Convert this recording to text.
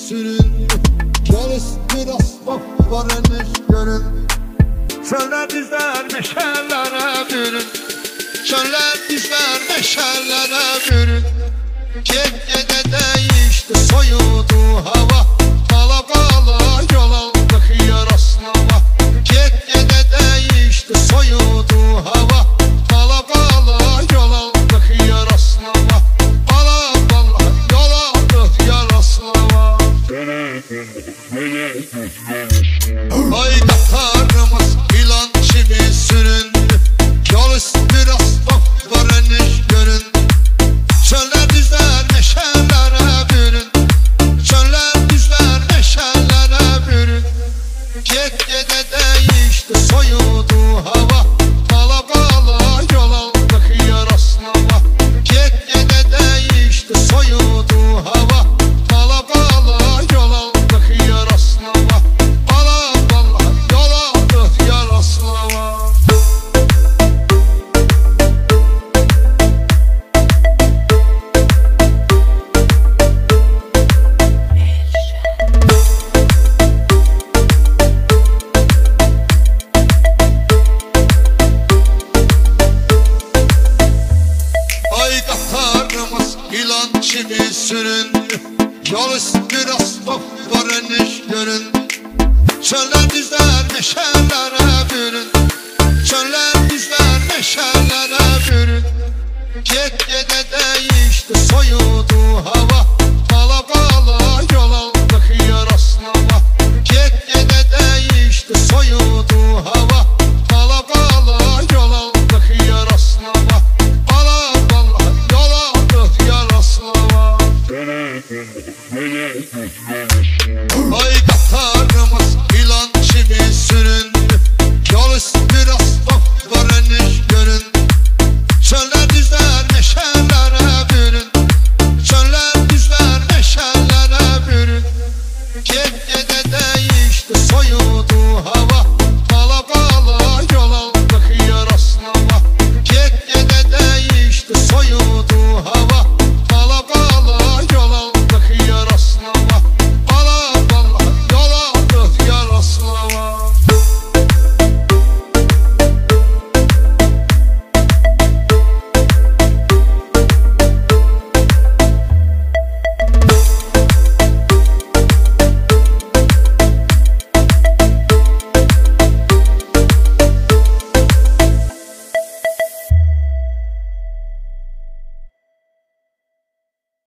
süründü. Gel biraz var emiş görün. Çöller dizler meşallere bürün. Çöller dizler meşallere bürün. Gecede değişti soyudu hava. Kala kala yol aldık Yaroslava. Gecede değişti soyudu hava. Kala kala yol aldık Yaroslava. Kala kala yol aldık Yaroslava. Ay katarımız ilan gibi süründü. Yol üstü biraz var eniş görün. Çöller dizler meşallere bürün. Çöller dizler meşallere bürün. Gecede değişti soyudu hava. Kala kala yol aldık Yaroslava. Gecede değişti soyudu hava. Kala kala yol aldık Yaroslava. Kala kala yol aldık Yaroslava. Ay katarımız ilan gibi süründü. Yol üstü biraz var eniş görün. Çöller dizler meşallere bürün. Çöller dizler meşallere bürün. Gecede değişti soyudu hava.